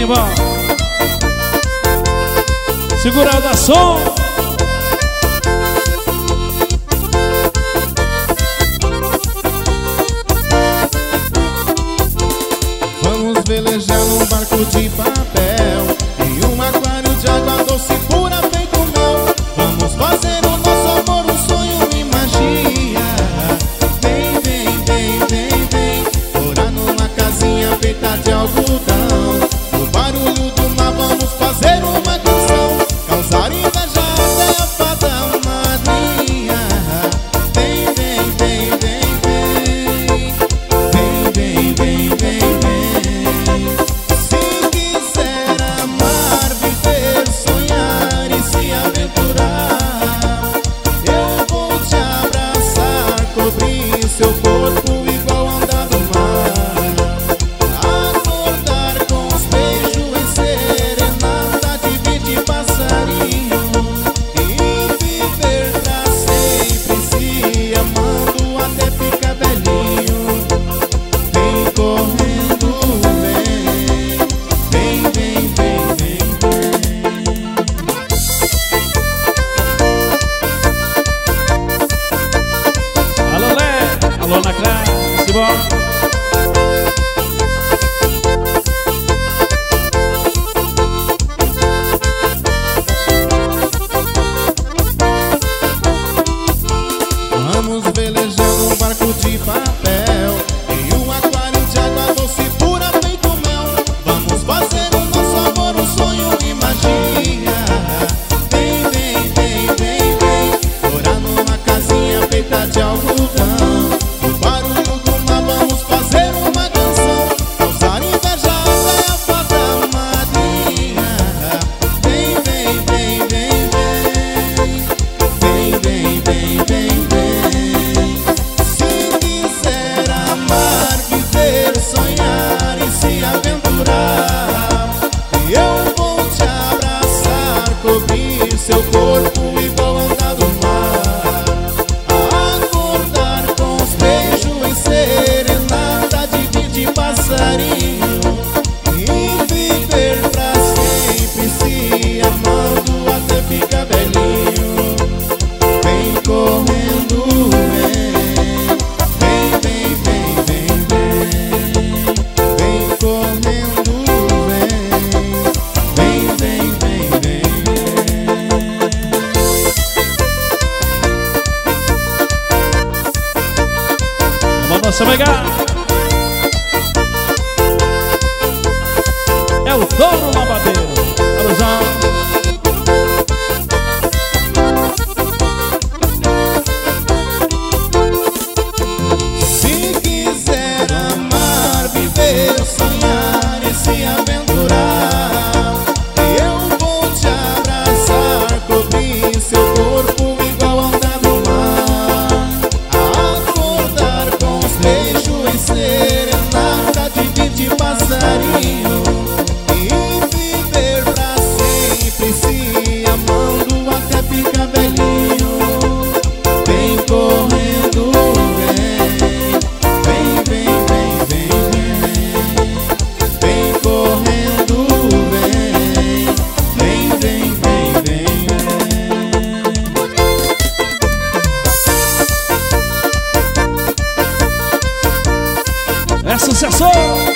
Simbora. Segurada a som. Vamos velejar num barco de papel e um aquário de água doce pura feito mel. Vamos fazer o nosso amor um sonho e magia. Vem, vem, vem, vem, vem, morar numa casinha feita de algodão. No barulho do mar vamos fazer uma canção, causar inveja até a fada madrinha. Vem, vem, vem, vem, vem, vem, vem, vem, vem, vem. Se quiser amar, viver, sonhar e se aventurar, eu vou te abraçar, cobrir seu corpo igual onda do mar, acordar com os beijos em serenata, dividir passarinho e viver pra sempre se amando até ficar velhinho. Vem correndo, vem, vem, vem, vem, vem, vem. Alô, Lé. Alô, Nacrá. Simbora. Vamos velejar num barco de papel e um aquário de água doce pura feito mel. Vamos fazer o nosso amor um sonho e magia. Vem, vem, vem, vem, vem, morar numa casinha feita de algodão. No barulho do mar vamos fazer uma canção, causar inveja até a fada madrinha. Vem, vem, vem, vem, vem, vem, vem, vem, vem, vem. Se quiser amar, viver, sonhar e se aventurar, eu vou te abraçar, cobrir seu corpo igual onda do mar, acordar com os beijos em serenata, dividir passarinho e viver pra sempre se amando até ficar velhinho. Vem correndo, vem, vem, vem, vem, vem, vem correndo, vem, vem, vem, vem, vem. Vamos nossa pegar. É o dono lavadeiro. Alôzão. Se quiser amar, viver, sonhar e se aventurar, eu vou te abraçar, cobrir seu corpo igual onda do mar, acordar com os beijos em serenata, dividir passarinho e viver pra sempre se amando até ficar velhinho. Vem correndo, vem, vem, vem, vem, vem, vem correndo, vem, vem, vem, vem, vem. É sucesso.